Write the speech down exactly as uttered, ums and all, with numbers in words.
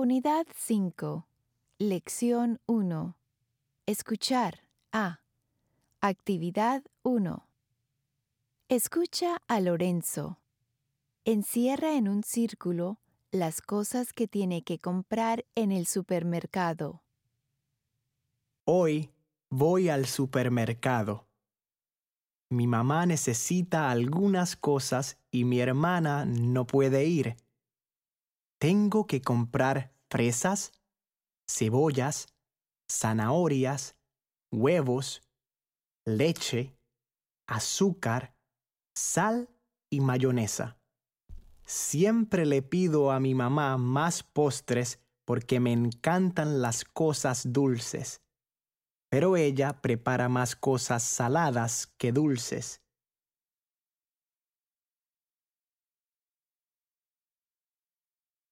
Unidad cinco. Lección uno. Escuchar. A. Actividad uno. Escucha a Lorenzo. Encierra en un círculo las cosas que tiene que comprar en el supermercado. Hoy voy al supermercado. Mi mamá necesita algunas cosas y mi hermana no puede ir. Tengo que comprar fresas, cebollas, zanahorias, huevos, leche, azúcar, sal y mayonesa. Siempre le pido a mi mamá más postres porque me encantan las cosas dulces. Pero ella prepara más cosas saladas que dulces.